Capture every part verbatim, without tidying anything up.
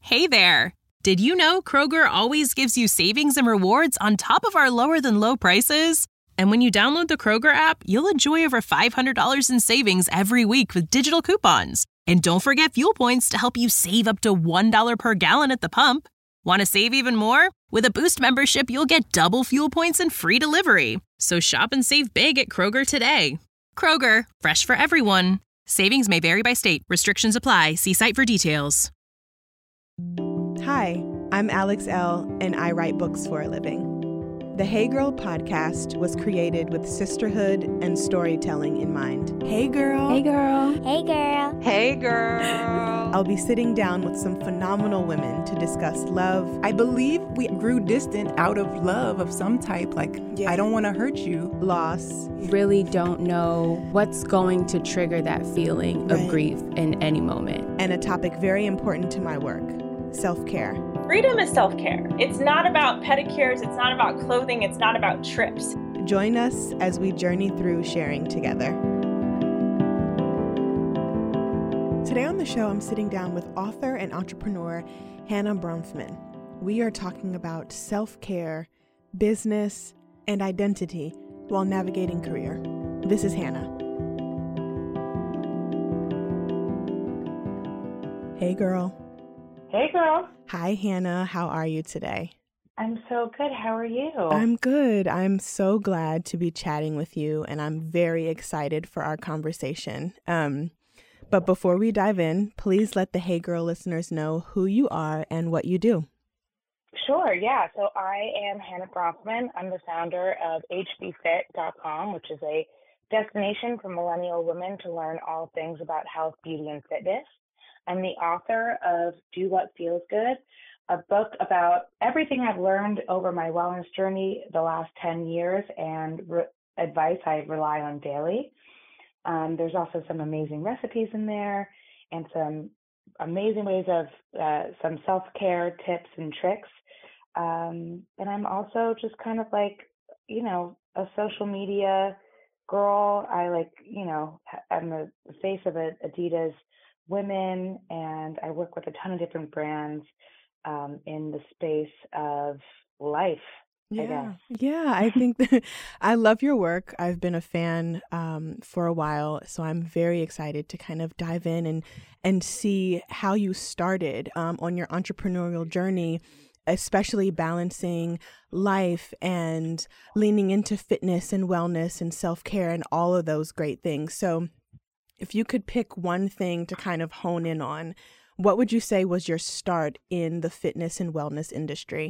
Hey there! Did you know Kroger always gives you savings and rewards on top of our lower than low prices? And when you download the Kroger app, you'll enjoy over five hundred dollars in savings every week with digital coupons. And don't forget fuel points to help you save up to one dollar per gallon at the pump. Want to save even more? With a Boost membership, you'll get double fuel points and free delivery. So shop and save big at Kroger today. Kroger, fresh for everyone. Savings may vary by state. Restrictions apply. See site for details. Hi, I'm Alex Elle, and I write books for a living. The Hey Girl podcast was created with sisterhood and storytelling in mind. Hey girl. Hey girl. Hey girl. Hey girl. I'll be sitting down with some phenomenal women to discuss love. I believe we grew distant out of love of some type, like, yeah. I don't want to hurt you. Loss. Really don't know what's going to trigger that feeling right. of grief in any moment. And a topic very important to my work, self-care. Freedom is self-care. It's not about pedicures. It's not about clothing. It's not about trips. Join us as we journey through sharing together. Today on the show, I'm sitting down with author and entrepreneur Hannah Bronfman. We are talking about self-care, business, and identity while navigating career. This is Hannah. Hey, girl. Hey, girl. Hi, Hannah. How are you today? I'm so good. How are you? I'm good. I'm so glad to be chatting with you, and I'm very excited for our conversation. Um, but before we dive in, please let the Hey Girl listeners know who you are and what you do. Sure, yeah. So I am Hannah Bronfman. I'm the founder of H B fit dot com, which is a destination for millennial women to learn all things about health, beauty, and fitness. I'm the author of Do What Feels Good, a book about everything I've learned over my wellness journey the last ten years and re- advice I rely on daily. Um, there's also some amazing recipes in there and some amazing ways of uh, some self-care tips and tricks. Um, and I'm also just kind of like, you know, a social media girl. I like, you know, I'm the face of Adidas Women, and I work with a ton of different brands um, in the space of life. Yeah, I guess. yeah. I think that I love your work. I've been a fan um, for a while, so I'm very excited to kind of dive in and and see how you started um, on your entrepreneurial journey, especially balancing life and leaning into fitness and wellness and self-care and all of those great things. So if you could pick one thing to kind of hone in on, what would you say was your start in the fitness and wellness industry?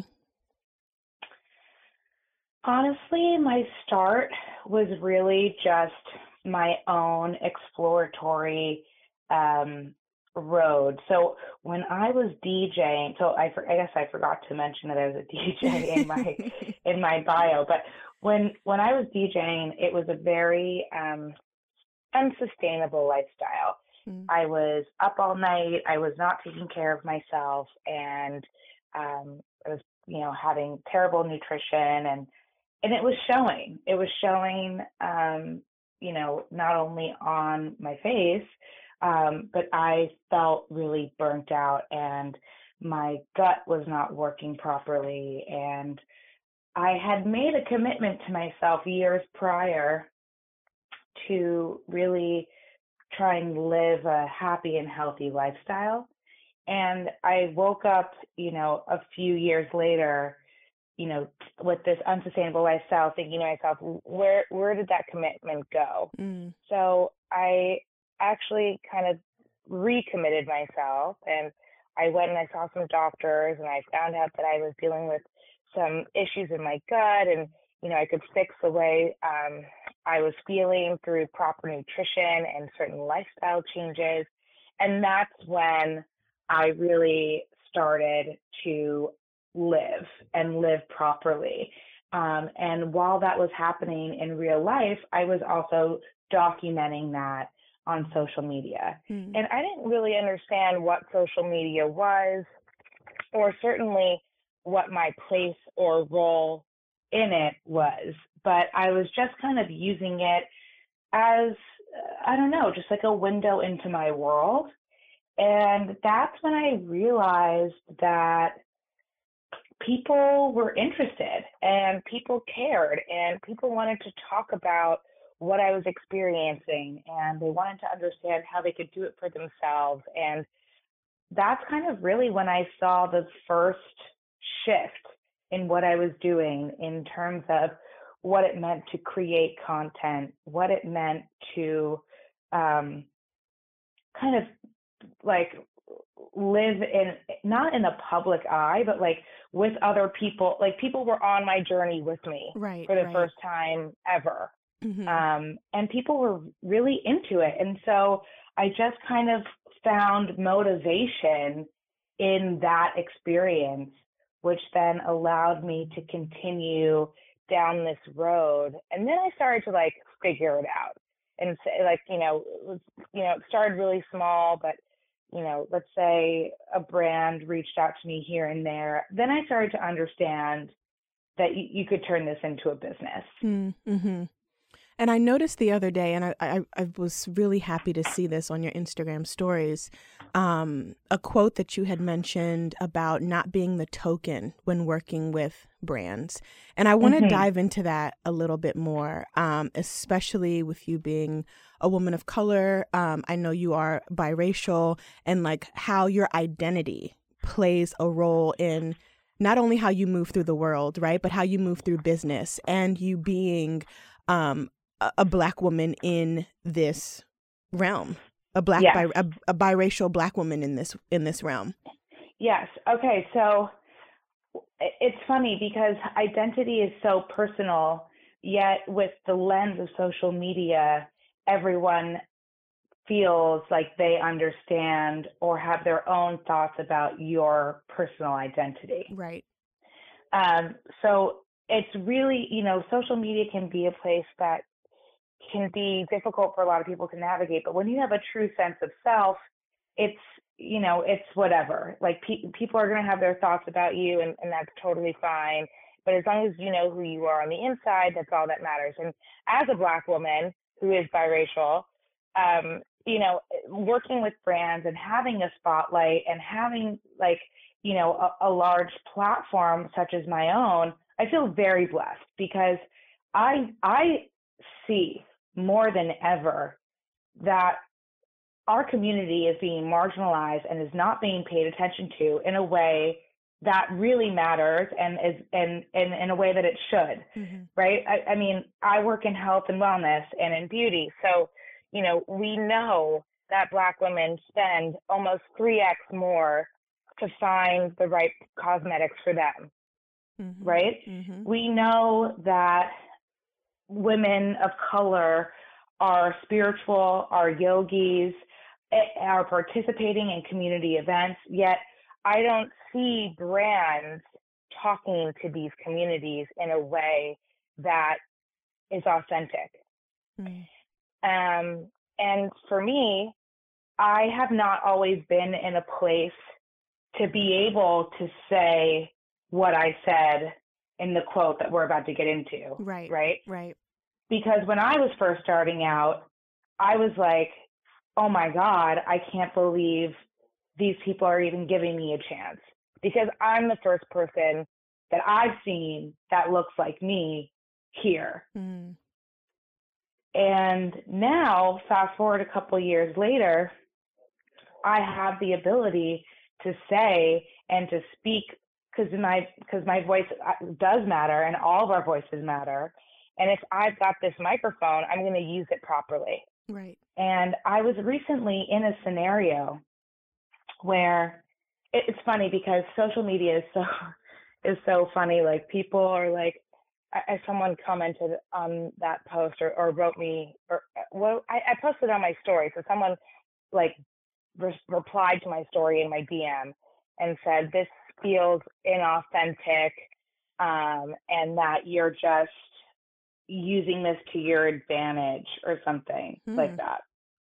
Honestly, my start was really just my own exploratory um, road. So when I was DJing, so I, I guess I forgot to mention that I was a D J in my in my bio, but when when I was DJing, it was a very um, unsustainable lifestyle. Mm. I was up all night. I was not taking care of myself, and um, I was, you know, having terrible nutrition, and and it was showing. It was showing, um, you know, not only on my face, um, but I felt really burnt out, and my gut was not working properly, and I had made a commitment to myself years prior to really try and live a happy and healthy lifestyle. And I woke up, you know, a few years later, you know, with this unsustainable lifestyle, thinking to myself, where where did that commitment go? Mm. So I actually kind of recommitted myself, and I went and I saw some doctors, and I found out that I was dealing with some issues in my gut, and you know, I could fix the way um, I was feeling through proper nutrition and certain lifestyle changes. And that's when I really started to live and live properly. Um, and while that was happening in real life, I was also documenting that on social media. Mm. And I didn't really understand what social media was, or certainly what my place or role in it was, but I was just kind of using it as, I don't know, just like a window into my world. And that's when I realized that people were interested and people cared and people wanted to talk about what I was experiencing and they wanted to understand how they could do it for themselves. And that's kind of really when I saw the first shift in what I was doing in terms of what it meant to create content, what it meant to um, kind of like live in, not in the public eye, but like with other people, like people were on my journey with me right, for the right. first time ever. Mm-hmm. Um, and people were really into it. And so I just kind of found motivation in that experience, which then allowed me to continue down this road. And then I started to like figure it out and say like, you know, it was, you know, it started really small, but you know, let's say a brand reached out to me here and there. Then I started to understand that y- you could turn this into a business. Mm-hmm. And I noticed the other day, and I, I, I was really happy to see this on your Instagram stories, um, a quote that you had mentioned about not being the token when working with brands. And I want to mm-hmm. dive into that a little bit more, um, especially with you being a woman of color. Um, I know you are biracial, and like how your identity plays a role in not only how you move through the world, right, but how you move through business, and you being um, a, a Black woman in this realm, a black yes. bi- a, a biracial Black woman in this in this realm. Yes. Okay. So it's funny because identity is so personal, yet with the lens of social media, everyone feels like they understand or have their own thoughts about your personal identity. Right. Um, so it's really, you know, social media can be a place that can be difficult for a lot of people to navigate. But when you have a true sense of self, it's, you know, it's whatever. Like pe- people are going to have their thoughts about you, and, and that's totally fine. But as long as you know who you are on the inside, that's all that matters. And as a Black woman who is biracial, um, you know, working with brands and having a spotlight and having like, you know, a, a large platform such as my own, I feel very blessed because I I see more than ever that our community is being marginalized and is not being paid attention to in a way that really matters and is and, and in a way that it should, mm-hmm. right? I, I mean, I work in health and wellness and in beauty. So, you know, we know that Black women spend almost three x more to find the right cosmetics for them, mm-hmm. right? Mm-hmm. We know that women of color are spiritual, are yogis, are participating in community events, yet I don't see brands talking to these communities in a way that is authentic. Mm. Um, and for me, I have not always been in a place to be able to say what I said in the quote that we're about to get into. Right. Right. Right. Because when I was first starting out, I was like, oh my God, I can't believe these people are even giving me a chance, because I'm the first person that I've seen that looks like me here. Mm. And now, fast forward a couple years later, I have the ability to say and to speak because my because my voice does matter and all of our voices matter. And if I've got this microphone, I'm going to use it properly. Right. And I was recently in a scenario where it, it's funny because social media is so is so funny. Like people are like, as someone commented on that post or, or wrote me, or well, I, I posted on my story. So someone like re- replied to my story in my D M and said, this feels inauthentic, um, and that you're just using this to your advantage or something mm. like that.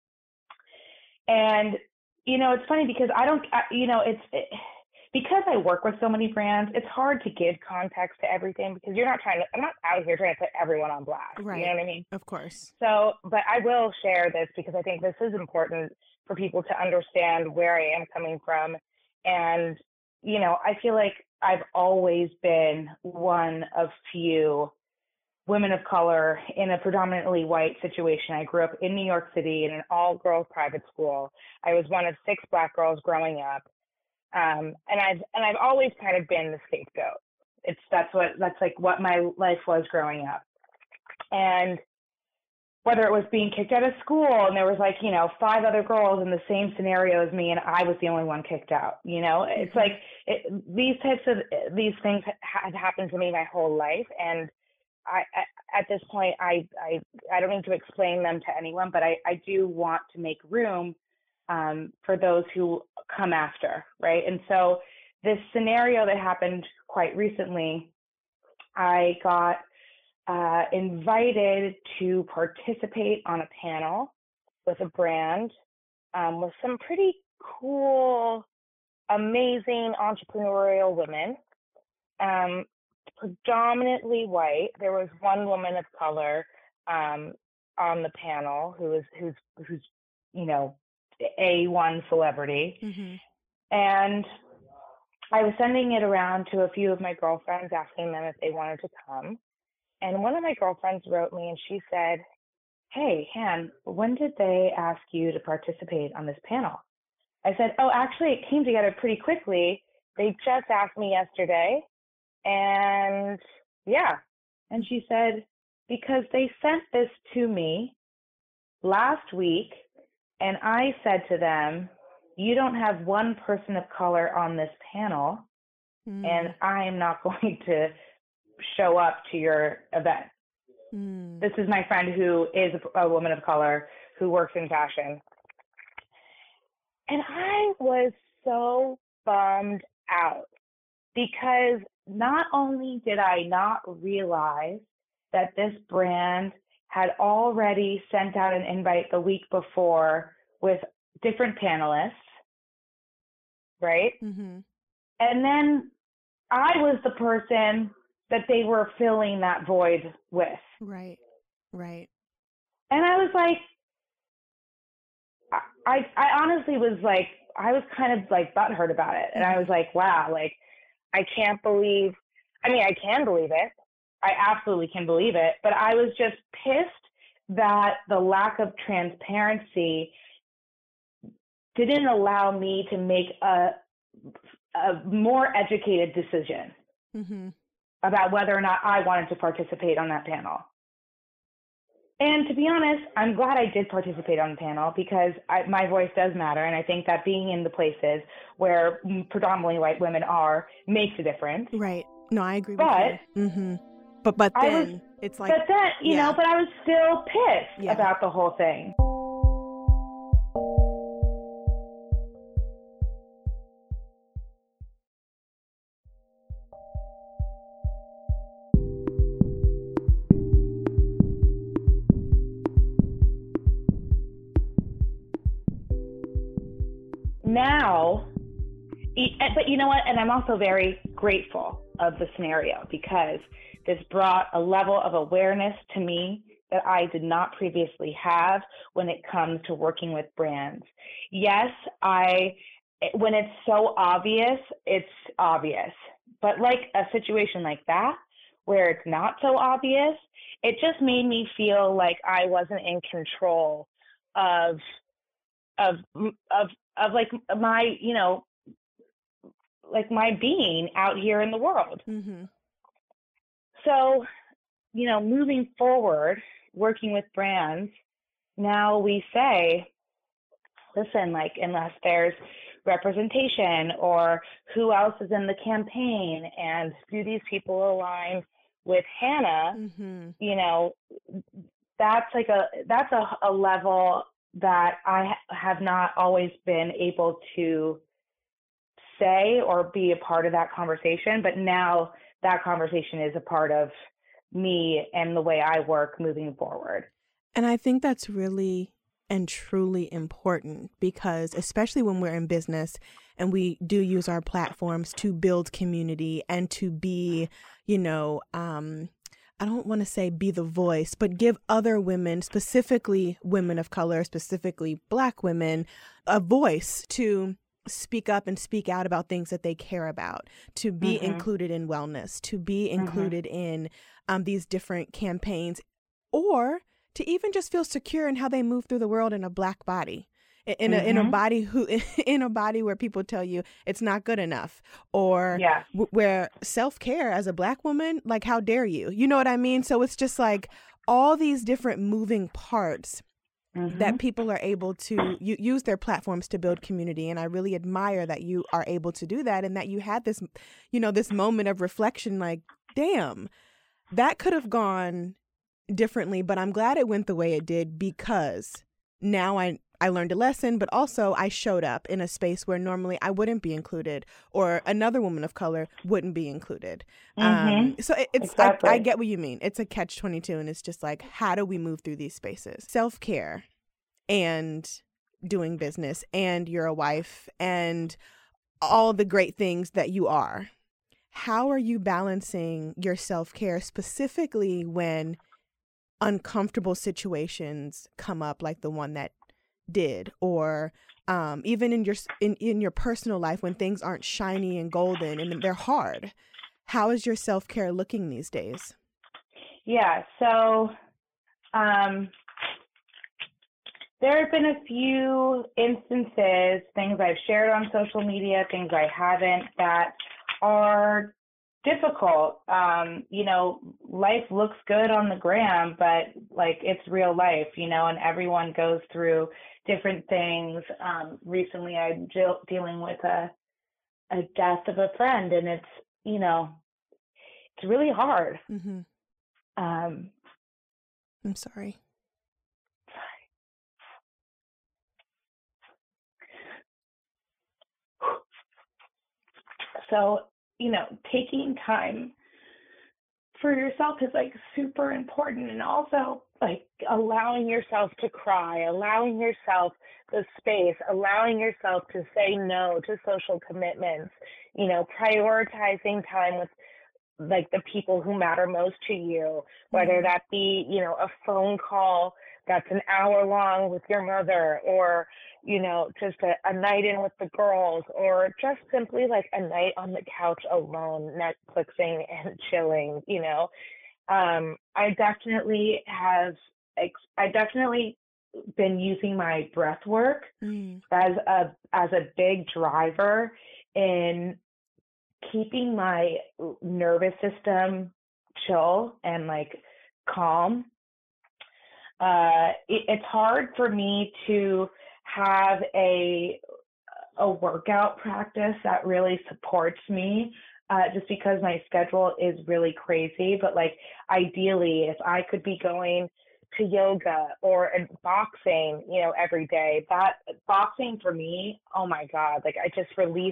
And, you know, it's funny because I don't, you know, it's, it, because I work with so many brands, it's hard to give context to everything because you're not trying to, I'm not out here trying to put everyone on blast. Right. You know what I mean? Of course. So, but I will share this because I think this is important for people to understand where I am coming from. And, you know, I feel like I've always been one of few women of color in a predominantly white situation. I grew up in New York City in an all-girls private school. I was one of six Black girls growing up. Um, and I've and I've always kind of been the scapegoat. It's that's what that's like what my life was growing up. And whether it was being kicked out of school and there was like, you know, five other girls in the same scenario as me and I was the only one kicked out, you know, it's like it, these types of these things have happened to me my whole life. And I, at this point, I, I, I don't need to explain them to anyone, but I, I do want to make room um, for those who come after, right? And so this scenario that happened quite recently, I got uh, invited to participate on a panel with a brand um, with some pretty cool, amazing entrepreneurial women. Um, predominantly white. There was one woman of color um, on the panel who is who's who's you know A one celebrity, mm-hmm. and I was sending it around to a few of my girlfriends, asking them if they wanted to come. And one of my girlfriends wrote me, and she said, "Hey, Han, when did they ask you to participate on this panel?" I said, "Oh, actually, it came together pretty quickly. They just asked me yesterday." And yeah, and she said, because they sent this to me last week, and I said to them, you don't have one person of color on this panel, mm. and I am not going to show up to your event. Mm. This is my friend who is a woman of color who works in fashion. And I was so bummed out because not only did I not realize that this brand had already sent out an invite the week before with different panelists, right? Mm-hmm. And then I was the person that they were filling that void with. Right, right. And I was like, I, I honestly was like, I was kind of like butthurt about it. And I was like, wow, like, I can't believe, I mean, I can believe it. I absolutely can believe it. But I was just pissed that the lack of transparency didn't allow me to make a, a more educated decision mm-hmm. about whether or not I wanted to participate on that panel. And to be honest, I'm glad I did participate on the panel because I, my voice does matter. And I think that being in the places where predominantly white women are makes a difference. Right. No, I agree but, with you. Mm-hmm. But, but then was, it's like. But then, you yeah. know, but I was still pissed yeah. about the whole thing. Now, but you know what? And I'm also very grateful of the scenario because this brought a level of awareness to me that I did not previously have when it comes to working with brands. Yes, I, when it's so obvious, it's obvious. But like a situation like that, where it's not so obvious, it just made me feel like I wasn't in control of, of, of, of like my, you know, like my being out here in the world. Mm-hmm. So, you know, moving forward, working with brands, now we say, listen, like, unless there's representation or who else is in the campaign and do these people align with Hannah, mm-hmm. you know, that's like a, that's a, a level that I ha- have not always been able to say or be a part of that conversation. But now that conversation is a part of me and the way I work moving forward. And I think that's really and truly important because especially when we're in business and we do use our platforms to build community and to be, you know, um, I don't want to say be the voice, but give other women, specifically women of color, specifically Black women, a voice to speak up and speak out about things that they care about, to be mm-hmm. included in wellness, to be included mm-hmm. in um, these different campaigns, or to even just feel secure in how they move through the world in a Black body. In a, mm-hmm. in a body who in a body where people tell you it's not good enough, or yeah. w- where self-care as a Black woman, like, how dare you? You know what I mean? So it's just like all these different moving parts mm-hmm. that people are able to u- use their platforms to build community. And I really admire that you are able to do that, and that you had this, you know, this moment of reflection, like, damn, that could have gone differently, but I'm glad it went the way it did, because now I I learned a lesson, but also I showed up in a space where normally I wouldn't be included, or another woman of color wouldn't be included. Mm-hmm. Um, so it, it's exactly. I, I get what you mean. It's a catch twenty-two, and it's just like, how do we move through these spaces? Self-care and doing business, and you're a wife, and all the great things that you are. How are you balancing your self-care, specifically when uncomfortable situations come up, like the one that did, or um, even in your in, in your personal life when things aren't shiny and golden and they're hard? How is your self-care looking these days? Yeah, so um, there have been a few instances, things I've shared on social media, things I haven't, that are difficult. Um, you know, life looks good on the gram, but like, it's real life, you know, and everyone goes through different things. Um, recently I'm de- dealing with a, a death of a friend, and it's, you know, it's really hard. Mm-hmm. Um, I'm sorry. So, you know, taking time for yourself is like super important, and also like allowing yourself to cry, allowing yourself the space, allowing yourself to say no to social commitments, you know, prioritizing time with like the people who matter most to you, whether that be, you know, a phone call that's an hour long with your mother, or, you know, just a, a night in with the girls, or just simply like a night on the couch alone, Netflixing and chilling, you know. Um, I definitely have, I definitely been using my breath work mm. as a, as a big driver in keeping my nervous system chill and like calm. Uh, it, it's hard for me to have a a workout practice that really supports me, uh, just because my schedule is really crazy. But like, ideally, if I could be going to yoga or boxing, you know, every day, that boxing for me, oh my God, like I just release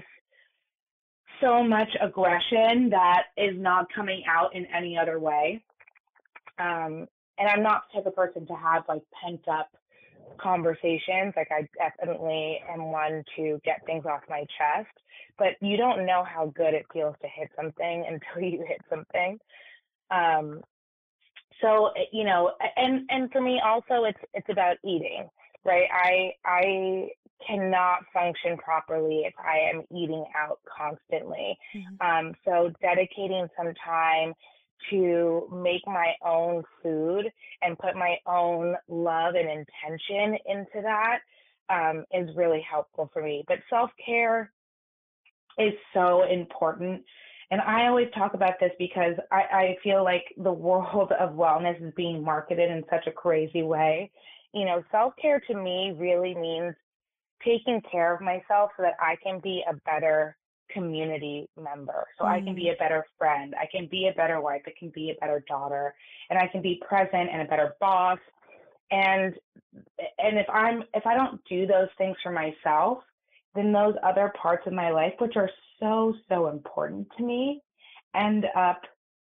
so much aggression that is not coming out in any other way. Um, and I'm not the type of person to have like pent up conversations. Like, I definitely am one to get things off my chest, but you don't know how good it feels to hit something until you hit something. Um, so, you know, and, and for me also, it's, it's about eating, right? I, I cannot function properly if I am eating out constantly. Mm-hmm. Um, so dedicating some time to make my own food and put my own love and intention into that um, is really helpful for me. But self-care is so important. And I always talk about this because I, I feel like the world of wellness is being marketed in such a crazy way. You know, self-care to me really means taking care of myself so that I can be a better community member, so mm. I can be a better friend, I can be a better wife, I can be a better daughter, and I can be present and a better boss. And and if I'm if I don't do those things for myself, then those other parts of my life, which are so so important to me, end up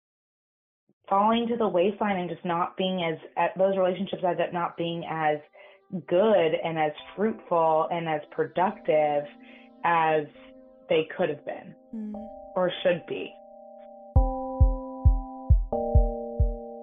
falling to the waistline and just not being as at those relationships end up not being as good and as fruitful and as productive as they could have been mm. or should be.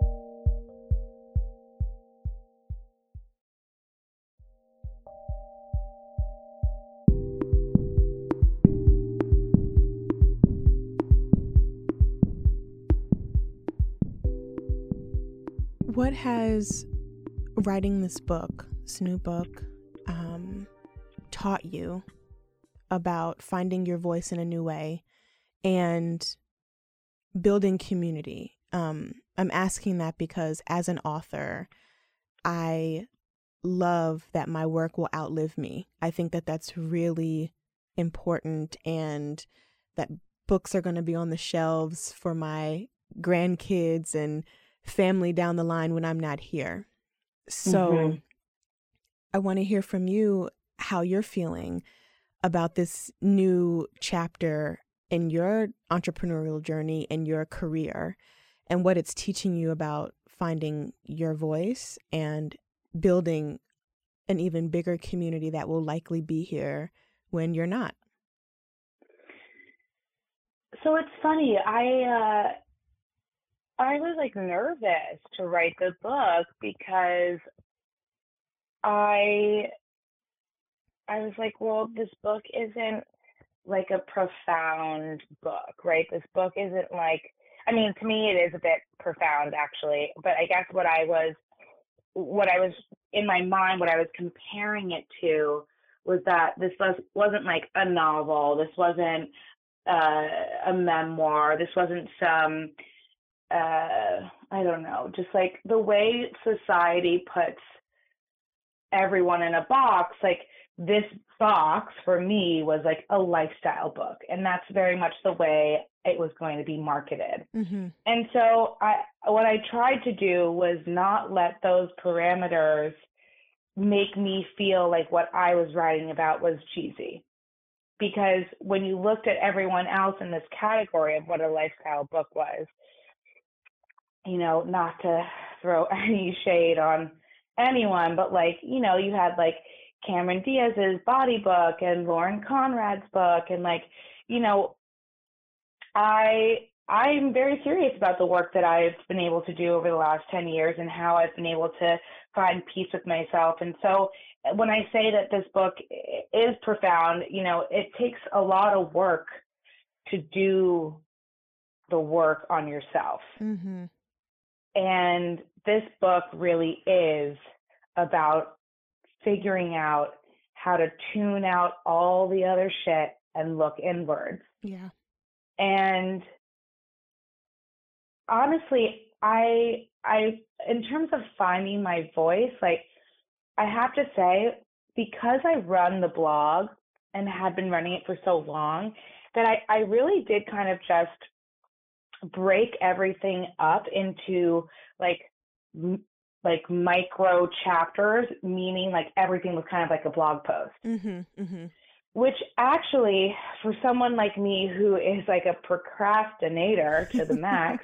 What has writing this book, this new book, um, taught you about finding your voice in a new way and building community? Um, I'm asking that because as an author, I love that my work will outlive me. I think that that's really important, and that books are going to be on the shelves for my grandkids and family down the line when I'm not here. So mm-hmm. I want to hear from you how you're feeling about this new chapter in your entrepreneurial journey and your career, and what it's teaching you about finding your voice and building an even bigger community that will likely be here when you're not. So it's funny, I uh, I was like nervous to write the book because I I was like, well, this book isn't like a profound book, right? This book isn't like, I mean, to me, it is a bit profound, actually. But I guess what I was, what I was in my mind, what I was comparing it to was that this was, wasn't like a novel. This wasn't uh, a memoir. This wasn't some, uh, I don't know, just like the way society puts everyone in a box. Like, this box for me was like a lifestyle book, and that's very much the way it was going to be marketed. Mm-hmm. And so I, what I tried to do was not let those parameters make me feel like what I was writing about was cheesy. Because when you looked at everyone else in this category of what a lifestyle book was, you know, not to throw any shade on anyone, but like, you know, you had like Cameron Diaz's Body book and Lauren Conrad's book, and like, you know, I I'm very serious about the work that I've been able to do over the last ten years and how I've been able to find peace with myself. And so when I say that this book is profound, you know, it takes a lot of work to do the work on yourself. Mm-hmm. And this book really is about figuring out how to tune out all the other shit and look inwards. Yeah. And honestly, I, I, in terms of finding my voice, like, I have to say, because I run the blog and had been running it for so long, that I, I really did kind of just break everything up into like, m- like micro chapters, meaning like everything was kind of like a blog post. Mm-hmm, mm-hmm. Which actually, for someone like me who is like a procrastinator to the max,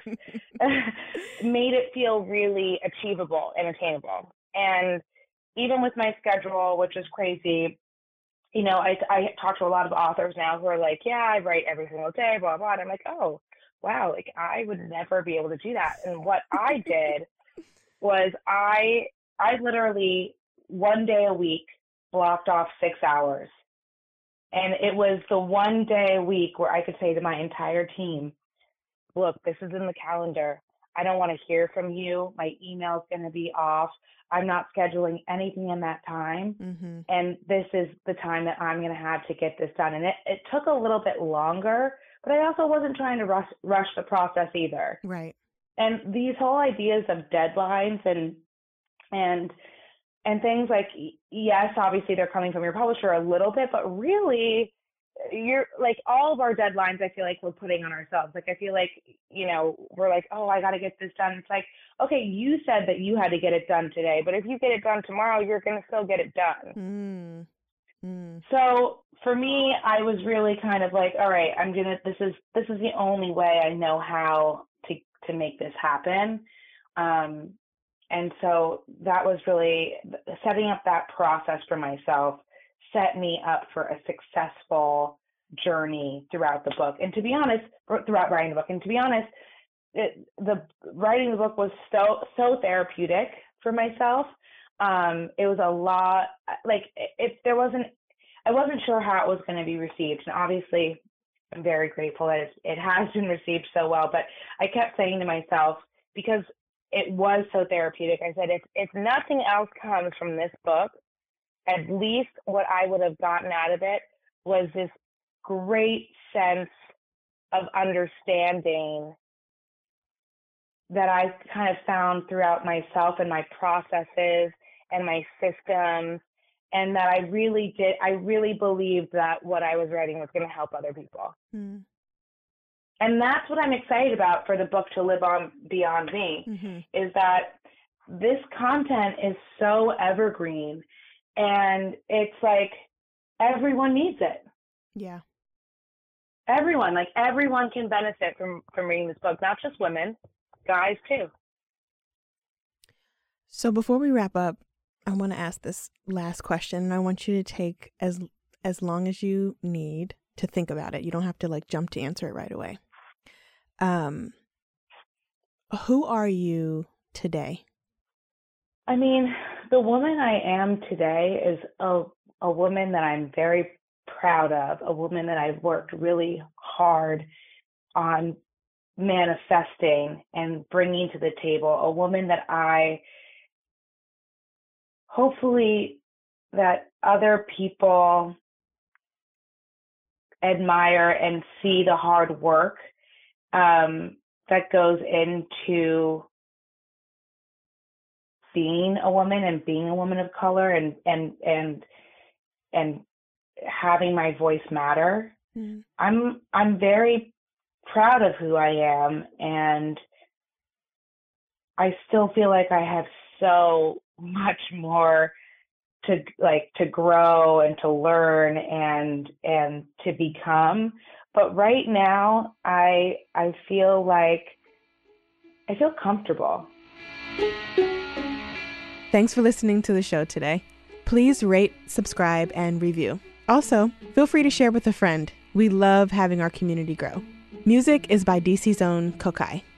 made it feel really achievable and attainable. And even with my schedule, which is crazy, you know, I, I talk to a lot of authors now who are like, yeah, I write every single day, blah, blah. And I'm like, oh, wow, like I would never be able to do that. And what I did was I I literally one day a week blocked off six hours. And it was the one day a week where I could say to my entire team, look, this is in the calendar. I don't want to hear from you. My email's going to be off. I'm not scheduling anything in that time. Mm-hmm. And this is the time that I'm going to have to get this done. And it, it took a little bit longer, but I also wasn't trying to rush, rush the process either. Right. And these whole ideas of deadlines and and and things like, yes, obviously they're coming from your publisher a little bit, but really, you're like all of our deadlines, I feel like we're putting on ourselves. Like, I feel like, you know, we're like, oh, I got to get this done. It's like, okay, you said that you had to get it done today, but if you get it done tomorrow, you're going to still get it done. Mm. Mm. So for me, I was really kind of like, all right, I'm going to, this is, this is the only way I know how to, to make this happen. Um, and so that was really setting up that process for myself, set me up for a successful journey throughout the book. And to be honest, throughout writing the book, and to be honest, it, the writing the book was so, so therapeutic for myself. Um, it was a lot, like if there wasn't, I wasn't sure how it was going to be received. And obviously I'm very grateful that it's, it has been received so well, but I kept saying to myself, because it was so therapeutic. I said, if, if nothing else comes from this book, at least what I would have gotten out of it was this great sense of understanding that I kind of found throughout myself and my processes and my systems, and that I really did, I really believed that what I was writing was going to help other people. Mm. And that's what I'm excited about for the book To Live On Beyond Me, mm-hmm. is that this content is so evergreen, and it's like everyone needs it. Yeah. Everyone, like everyone can benefit from, from reading this book, not just women, guys too. So before we wrap up, I want to ask this last question, and I want you to take as as long as you need to think about it. You don't have to like jump to answer it right away. Um, who are you today? I mean, the woman I am today is a a woman that I'm very proud of, a woman that I've worked really hard on manifesting and bringing to the table, a woman that I hopefully that other people admire and see the hard work um, that goes into being a woman and being a woman of color and and and and having my voice matter. Mm. I'm I'm very proud of who I am, and I still feel like I have so much more to like to grow and to learn and and to become. But right now I I feel like I feel comfortable. Thanks for listening to the show today. Please rate, subscribe, and review. Also, feel free to share with a friend. We love having our community grow. Music is by D C's own Kokai.